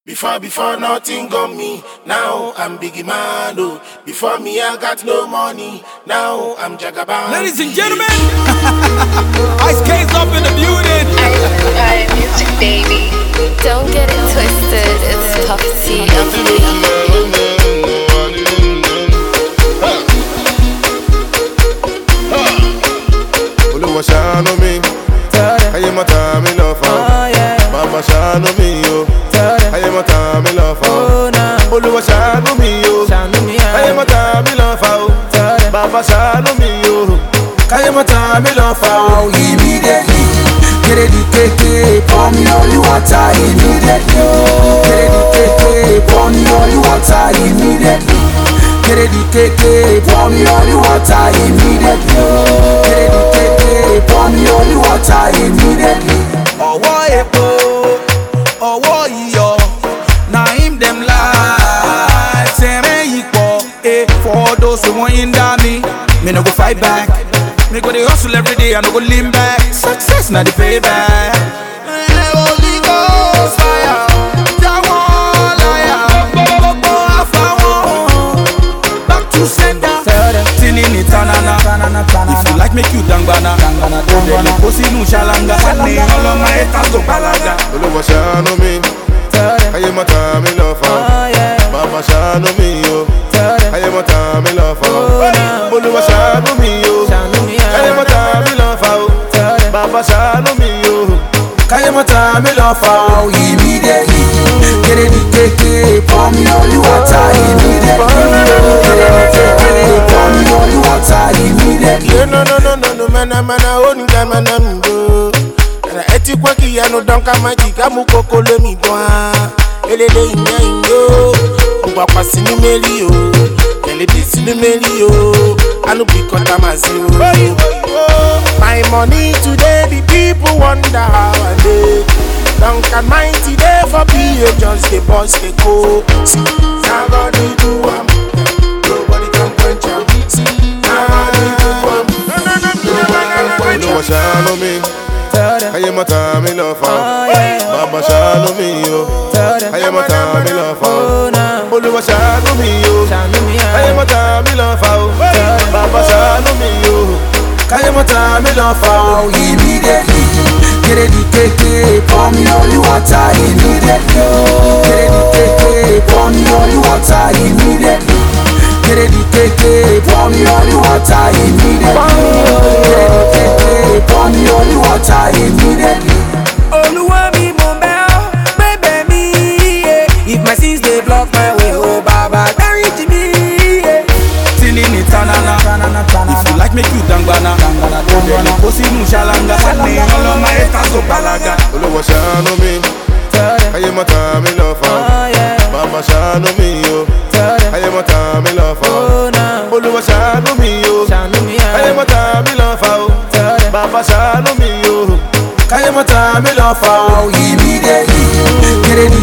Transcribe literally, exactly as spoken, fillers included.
Before, before nothing got me, now I'm Biggie Man, oh. Before me I got no money, now I'm Jagaban. Ladies and gentlemen, Ice K's up in the building. I music baby. Don't get it twisted, it's Puff T. Oluwa shine on me, aye my time in love, Baba shine on me, yo. Aye my time in love, Oluwa shine on me, yo. Aye my time in love, Baba shine on me, yo. Aye my time in love, immediately. Get it, K K, pour me all you water immediately. Get it, K K, pour me all you water immediately. Get it, K K, pour me all you water immediately. Get it, K K, pour me all you water immediately. Ọwọ́ epo, ọwọ́ iyọ̀, na him dem like. Sẹ́rẹ̀ ipò, eh, for those who wan hinder me, me no go fight back. Me go dey hustle every day, I no go lean back. Success na the payback. Holy Ghost fire, jáwọ́ láyà, gbogbo àfàwọn, back to sender. Tini ni tanana, if you like make you dangbana, dangbana, kó sínú ṣalanga, ní ọlọ́mọ ẹ̀ka tó balaga. Oluwa shine on me, aye my time in love, Baba shine on me, yo. Aye my time in love, Oluwa shine on me, yo. Aye my time in love, Baba shine on me, yo. Aye my time in love, immediately. Get it, K K, pour me all you water immediately. Get it, K K, pour me all you water immediately. No, no, no, no, no, man, man, I own them, man, I'm go. And I eti kwaki ya no donka majika mukoko le mi doa. Elele inya inyo, mwa kwa sini meli yo. Elele sini meli yo, anu bikota mazio. My money today, the people wonder how I live. Donka mighty day for be a just the boss they go. Nobody do am, nobody can quench am. Nobody do am, nobody can quench am. Oluwa shine on me, aye my time in love, Baba shine on me, yo. Aye my time in love, Oluwa shine on me, yo. Aye my time in love, Baba shine on me, yo. Aye my time in love, immediately. Get it, K K, pour me all you water immediately. Get it, K K, pour me all you water immediately. Get it, K K, pour me all you water immediately. Get it, K K, pour me all you water immediately. Oluwa mi mo bẹ̀ ọ́, bẹ̀bẹ̀ mi, yeah. If my sins dey block my way, oh Baba, dáríjì mi, yeah. Tini ni tanana, if you like make you dangbana, dangbana, kó sínú ṣalanga, ní ọlọ́mọ ẹ̀ka tó balaga. Oluwa shine on me, aye my time in love, Baba shine on me, yo. Aye my time in love, Oluwa shine on me, yo. Aye my time in love, Baba shine on me, yo. Aye my time in love, immediately. Get it,